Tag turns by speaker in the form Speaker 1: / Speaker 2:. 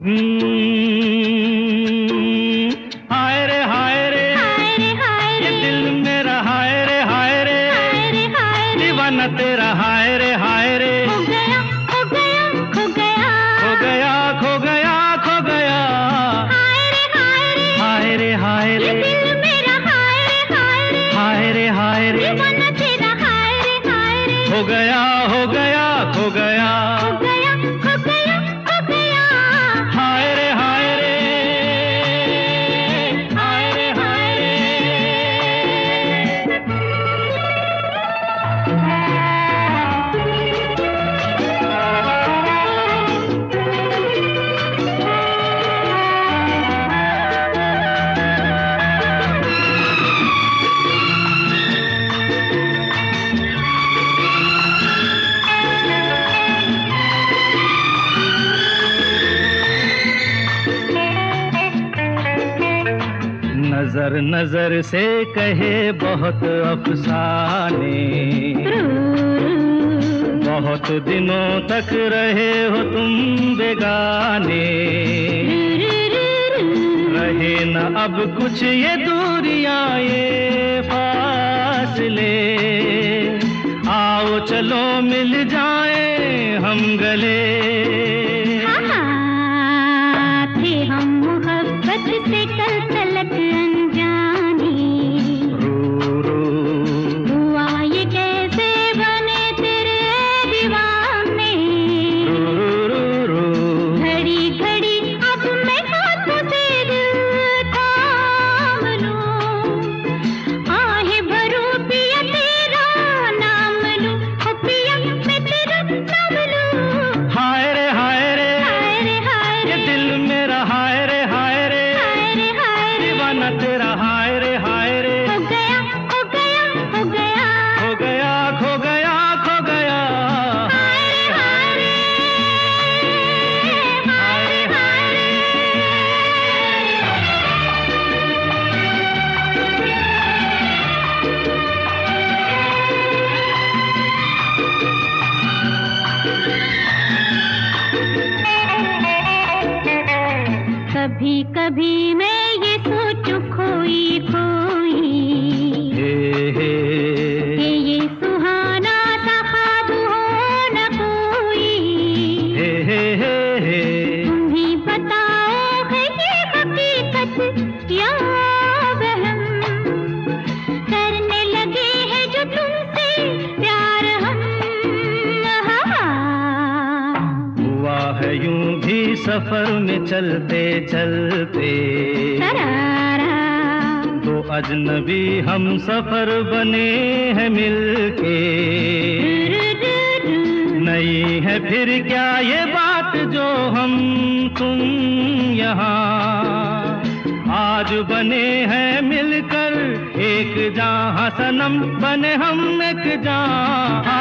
Speaker 1: हाय रे हाय रे, ये दिल मेरा हाय रे हाय रे, दीवाना तेरा हाय रे हाय रे।
Speaker 2: खो गया खो गया खो गया,
Speaker 1: खो गया खो गया खो गया,
Speaker 2: हाय रे
Speaker 1: हाय रे,
Speaker 2: ये दिल मेरा हाय रे,
Speaker 1: हाय रे हाय रे,
Speaker 2: दीवाना तेरा हाय रे।
Speaker 1: हो गया हो गया खो गया,
Speaker 2: खो गया खो गया खो गया,
Speaker 1: हाय रे हाय रे, हाय रे हाय रे। नजर नजर से कहे बहुत अफसाने, बहुत दिनों तक रहे हो तुम बेगाने, रहे न अब कुछ ये दूरियां ये फासले, आओ चलो मिल जाए हम गले।
Speaker 2: थे हम मोहब्बत से कल तलक अनजाने, हुआ ये कैसे बने तेरे दीवाने, घड़ी घड़ी अब मैं हाथों से दिल थाम लूं, आहे भरूं पिया तेरा नाम लूं, ओ पिया मैं तेरा नाम लूं।
Speaker 1: हाय रे हाय रे,
Speaker 2: हाय रे हाय
Speaker 1: ये
Speaker 2: रे,
Speaker 1: दिल मेरा हाय रे हाय रे,
Speaker 2: हाय रे हाय रे,
Speaker 1: दीवाना तेरा हाय रे हाय रे।
Speaker 2: खो गया खो गया खो गया,
Speaker 1: खो गया खो गया खो गया,
Speaker 2: हाय रे हाय रे, हाय रे हाय रे। कभी कभी मैं ये सोचूं खोई खोई,
Speaker 1: हे
Speaker 2: कि ये सुहाना सा ख्वाब हो न कोई,
Speaker 1: हे
Speaker 2: तुम ही बताओ है ये हकीकत या वहम, करने लगे हैं जो तुमसे प्यार हम।
Speaker 1: हुआ है यूं भी सफर में चलते चलते, तो अजनबी हम सफर बने हैं मिलके, नहीं है फिर क्या ये बात जो हम तुम यहाँ आज बने हैं मिलकर एक जहाँ, सनम बने हम एक जहाँ।